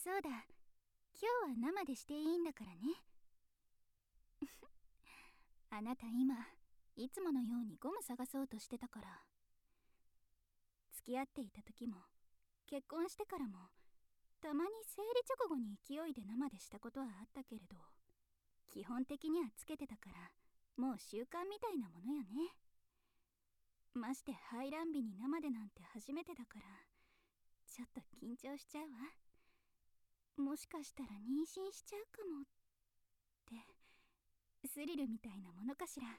そうだ、今日は生でしていいんだからね。あなた今いつものようにゴム探そうとしてたから。付き合っていた時も結婚してからもたまに生理直後に勢いで生でしたことはあったけれど、基本的にはつけてたからもう習慣みたいなものよね。まして排卵日に生でなんて初めてだから、ちょっと緊張しちゃうわ。もしかしたら妊娠しちゃうかもってスリルみたいなものかしら。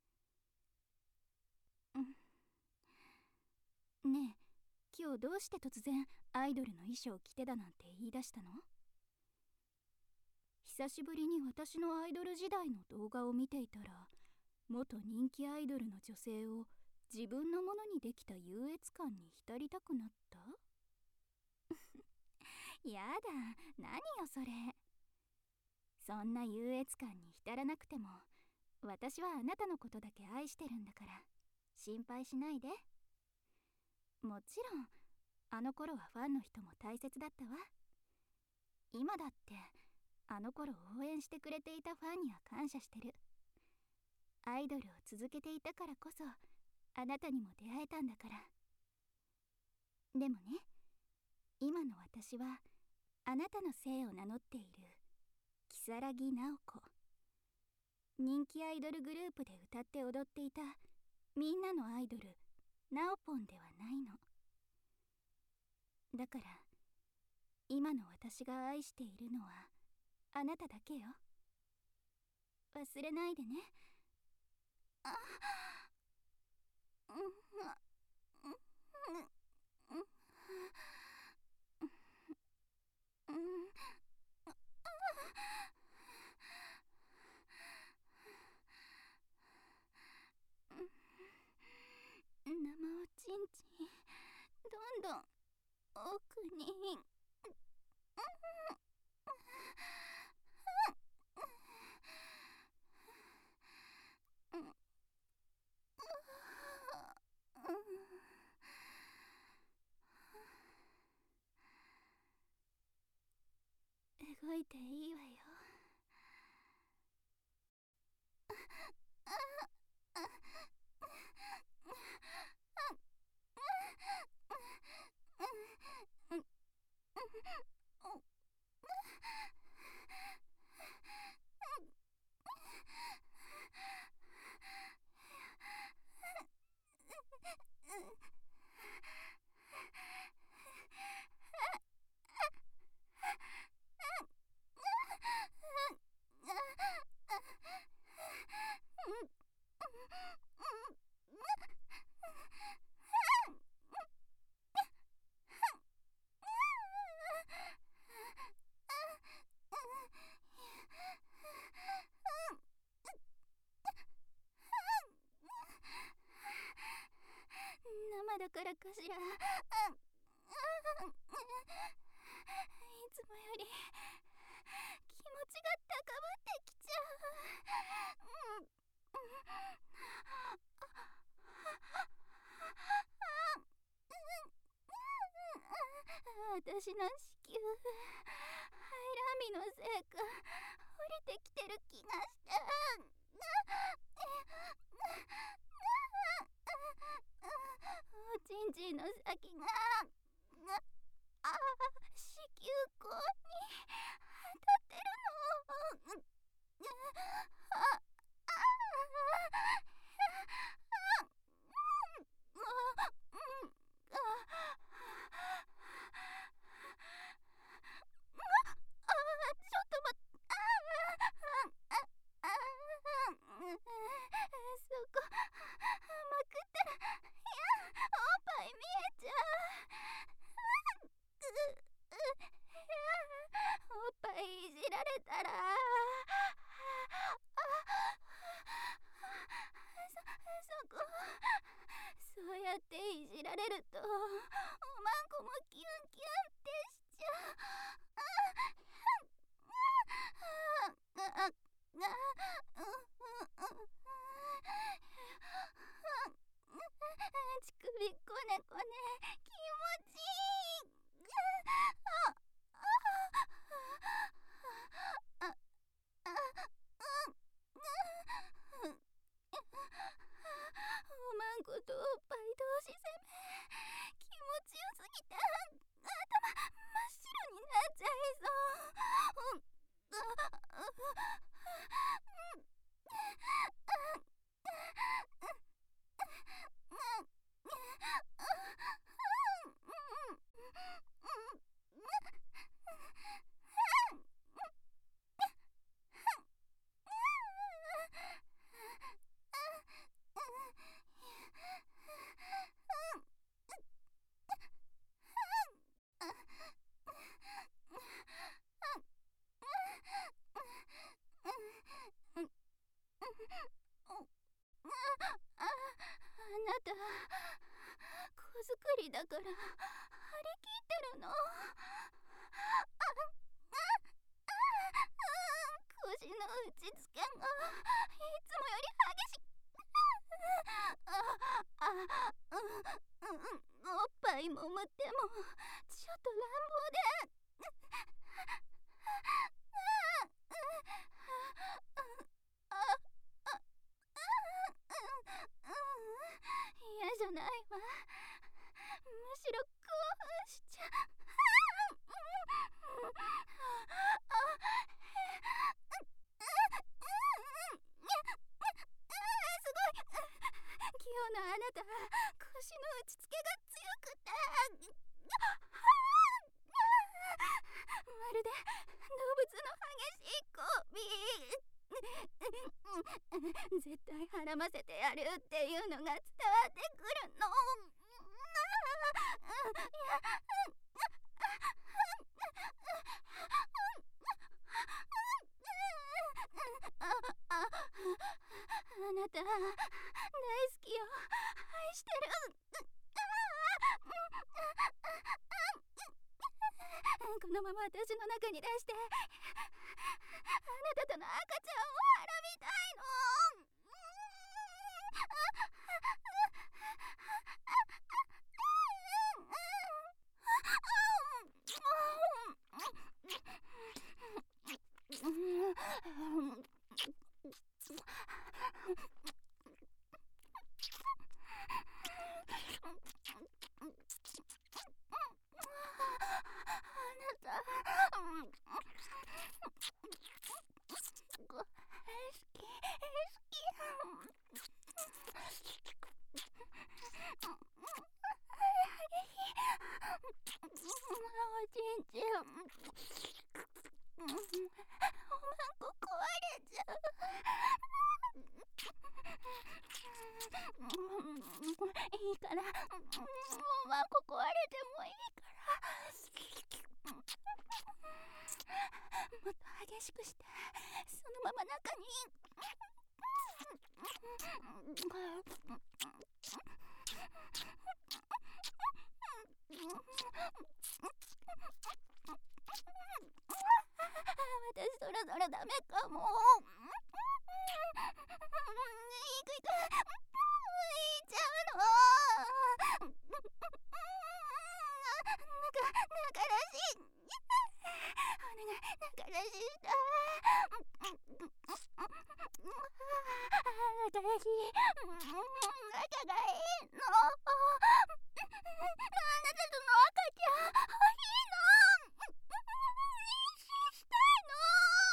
ねえ、今日どうして突然アイドルの衣装を着てだなんて言い出したの？久しぶりに私のアイドル時代の動画を見ていたら、元人気アイドルの女性を自分のものにできた優越感に浸りたくなった。やだ、何よそれ。そんな優越感に浸らなくても、私はあなたのことだけ愛してるんだから心配しないで。もちろんあの頃はファンの人も大切だったわ。今だってあの頃応援してくれていたファンには感謝してる。アイドルを続けていたからこそあなたにも出会えたんだから。でもね、今の私はあなたの姓を名乗っている如月直子。人気アイドルグループで歌って踊っていたみんなのアイドルナオポンではないの。だから今の私が愛しているのはあなただけよ。忘れないでね。生おちんちんどんどん奥に。動いていいわよ。生だからかしら。いつもより気持ちが高ぶってきちゃう。私の子宮、排卵日のせいか降りてきてる気がして。おちんちんの先が子宮口に当たってるの。ちょっと待って。そこまくったら、いや、おっぱい見えちゃう。おっぱいいじられたら、そこ、そうやっていじられるとおまんこもキュンキュンってしちゃう。乳首こねこね気持ちいい。 だから張り切ってるの。腰の打ちつけがいつもより激しくおっぱいもむってもちょっと乱暴で嫌じゃないわ。むしろ興奮しちゃう。すごい。今日のあなた、腰の打ちつけが強くてまるで動物の激しい交尾。絶対孕ませてやるっていうのが伝わってくるの。あなた大好きよ。愛してる。このまま私の中に出してあなたとの赤ちゃんをはらみたいの。おちんちんおまんこ壊れちゃう。いいからおまんこ壊れてもいいからもっと激しくしてそのまま中に私そろそろダメかも。いくいっちゃうの。中らしい。お願い、中らしいした。中らしい。仲がいいの。あなたとの赤ちゃん欲しいの。妊娠したいの。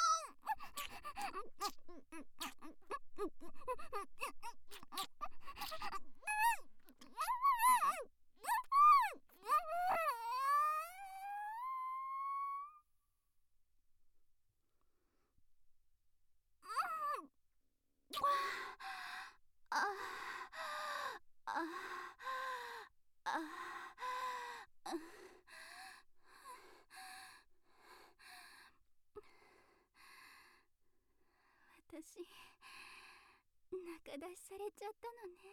私中出しされちゃったのね。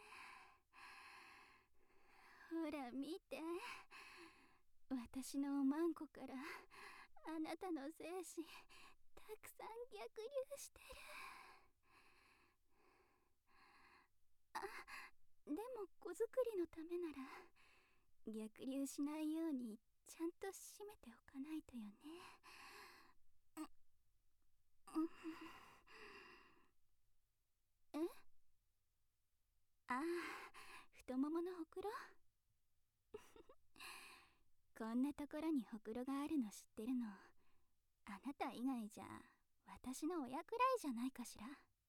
ほら見て、私のおまんこからあなたの精子たくさん逆流してる。でも子作りのためなら逆流しないようにちゃんと締めておかないとよね。え？ああ、太もものほくろこんなところにほくろがあるの知ってるのあなた以外じゃ私の親くらいじゃないかしら。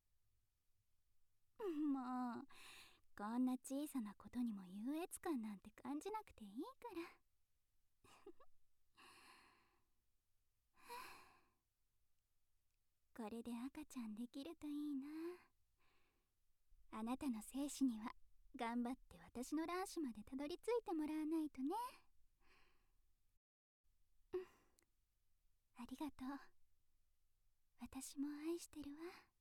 もうこんな小さなことにも優越感なんて感じなくていいからこれで赤ちゃんできるといいな。あなたの精子には頑張って私の卵子までたどり着いてもらわないとね。ありがとう。私も愛してるわ。